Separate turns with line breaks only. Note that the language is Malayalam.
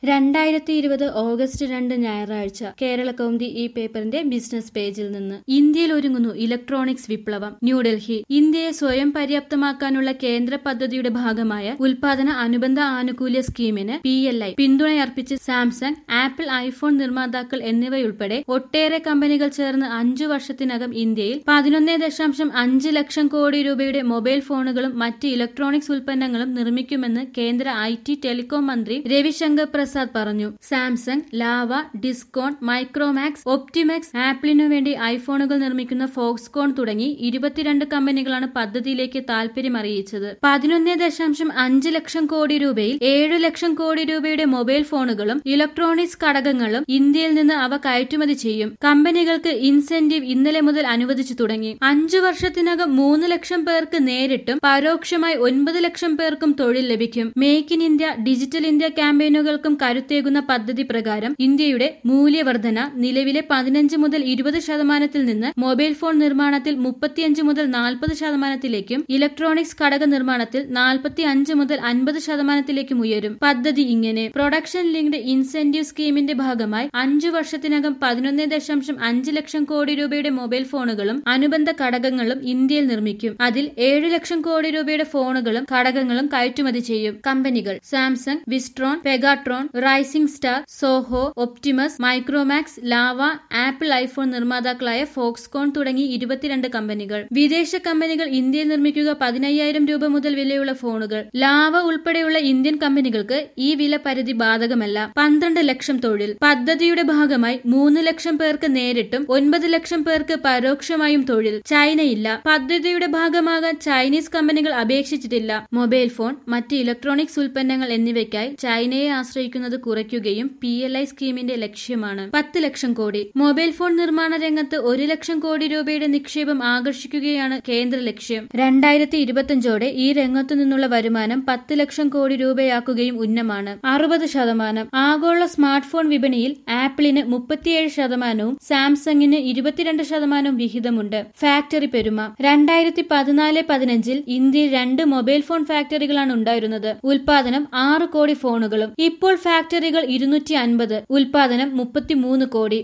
2020 ഓഗസ്റ്റ് 2 ഞായറാഴ്ച കേരളകൗമുദി ഈ പേപ്പറിന്റെ ബിസിനസ് പേജിൽ നിന്ന്. ഇന്ത്യയിൽ ഒരുങ്ങുന്നു ഇലക്ട്രോണിക്സ് വിപ്ലവം. ന്യൂഡൽഹി. ഇന്ത്യയെ സ്വയം പര്യാപ്തമാക്കാനുള്ള കേന്ദ്ര പദ്ധതിയുടെ ഭാഗമായ ഉൽപാദന അനുബന്ധ ആനുകൂല്യ സ്കീമിന് PLI പിന്തുണയർപ്പിച്ച് സാംസങ്, ആപ്പിൾ ഐഫോൺ നിർമ്മാതാക്കൾ എന്നിവയുൾപ്പെടെ ഒട്ടേറെ കമ്പനികൾ ചേർന്ന് 5 വർഷത്തിനകം ഇന്ത്യയിൽ 11.5 ലക്ഷം കോടി രൂപയുടെ മൊബൈൽ ഫോണുകളും മറ്റ് ഇലക്ട്രോണിക്സ് ഉൽപ്പന്നങ്ങളും നിർമ്മിക്കുമെന്ന് കേന്ദ്ര IT ടെലികോം മന്ത്രി രവിശങ്കർ പ്രസാദ് പറഞ്ഞു. സാംസങ്, ലാവ, ഡിസ്കോൺ, മൈക്രോമാക്സ്, ഒപ്റ്റിമാക്സ്, ആപ്പിളിനു വേണ്ടി ഐഫോണുകൾ നിർമ്മിക്കുന്ന ഫോക്സ്കോൺ തുടങ്ങി 22 കമ്പനികളാണ് പദ്ധതിയിലേക്ക് താൽപര്യം അറിയിച്ചത്. 11.5 ലക്ഷം കോടി രൂപയിൽ 7 ലക്ഷം കോടി രൂപയുടെ മൊബൈൽ ഫോണുകളും ഇലക്ട്രോണിക്സ് ഘടകങ്ങളും ഇന്ത്യയിൽ നിന്ന് അവ കയറ്റുമതി ചെയ്യും. കമ്പനികൾക്ക് ഇൻസെന്റീവ് ഇന്നലെ മുതൽ അനുവദിച്ചു തുടങ്ങി. 5 വർഷത്തിനകം 3 ലക്ഷം പേർക്ക് നേരിട്ടും പരോക്ഷമായി 9 ലക്ഷം പേർക്കും തൊഴിൽ ലഭിക്കും. Make in India, digital India ക്യാമ്പയിനുകൾക്കും കരുത്തേകുന്ന പദ്ധതി പ്രകാരം ഇന്ത്യയുടെ മൂല്യവർധന നിലവിലെ 15 മുതൽ 20% നിന്ന് മൊബൈൽ ഫോൺ നിർമ്മാണത്തിൽ 35 മുതൽ 40%, ഇലക്ട്രോണിക്സ് ഘടക നിർമ്മാണത്തിൽ 45 മുതൽ 50% ഉയരും. പദ്ധതി ഇങ്ങനെ: പ്രൊഡക്ഷൻ ലിങ്ക്ഡ് ഇൻസെന്റീവ് സ്കീമിന്റെ ഭാഗമായി 5 വർഷത്തിനകം 11.5 ലക്ഷം കോടി രൂപയുടെ മൊബൈൽ ഫോണുകളും അനുബന്ധ ഘടകങ്ങളും ഇന്ത്യയിൽ നിർമ്മിക്കും. അതിൽ 7 ലക്ഷം കോടി രൂപയുടെ ഫോണുകളും ഘടകങ്ങളും കയറ്റുമതി ചെയ്യും. കമ്പനികൾ: Samsung, Wistron, Pegatron, Rising Star, സോഹോ, ഒപ്റ്റിമസ്, മൈക്രോമാക്സ്, ലാവ, ആപ്പിൾ ഐഫോൺ നിർമ്മാതാക്കളായ ഫോക്സ്കോൺ തുടങ്ങി 22 കമ്പനികൾ. വിദേശ കമ്പനികൾ ഇന്ത്യയിൽ നിർമ്മിക്കുക 15,000 രൂപ മുതൽ വിലയുള്ള ഫോണുകൾ. ലാവ ഉൾപ്പെടെയുള്ള ഇന്ത്യൻ കമ്പനികൾക്ക് ഈ വില പരിധി ബാധകമല്ല. 12 ലക്ഷം തൊഴിൽ. പദ്ധതിയുടെ ഭാഗമായി 3 ലക്ഷം പേർക്ക് നേരിട്ടും 9 ലക്ഷം പേർക്ക് പരോക്ഷമായും തൊഴിൽ. ചൈനയില്ല. പദ്ധതിയുടെ ഭാഗമാകാൻ ചൈനീസ് കമ്പനികൾ അപേക്ഷിച്ചിട്ടില്ല. മൊബൈൽ ഫോൺ, മറ്റ് ഇലക്ട്രോണിക്സ് ഉൽപ്പന്നങ്ങൾ എന്നിവയ്ക്കായി ചൈനയെ ആശ്രയിക്കുന്നത് കുറയ്ക്കുകയും PLI സ്കീമിന്റെ ലക്ഷ്യമാണ്. 10 ലക്ഷം കോടി. മൊബൈൽ ഫോൺ നിർമ്മാണ രംഗത്ത് 1 ലക്ഷം കോടി രൂപയുടെ നിക്ഷേപം ആകർഷിക്കുകയാണ് കേന്ദ്ര ലക്ഷ്യം. 2025ഓടെ ഈ രംഗത്തു നിന്നുള്ള വരുമാനം 10 ലക്ഷം കോടി രൂപയാക്കുകയും ഉന്നമാണ്. 60%. ആഗോള സ്മാർട്ട് ഫോൺ വിപണിയിൽ ആപ്പിളിന് 37%, സാംസങ്ങിന് 22% വിഹിതമുണ്ട്. ഫാക്ടറി പെരുമ. 2014-15 ഇന്ത്യയിൽ 2 മൊബൈൽ ഫോൺ ഫാക്ടറികളാണ് ഉണ്ടായിരുന്നത്. ഉൽപാദനം 6 കോടി ഫോണുകളും. ഇപ്പോൾ ഫാക്ടറികൾ 250, ഉൽപാദനം 33 കോടി.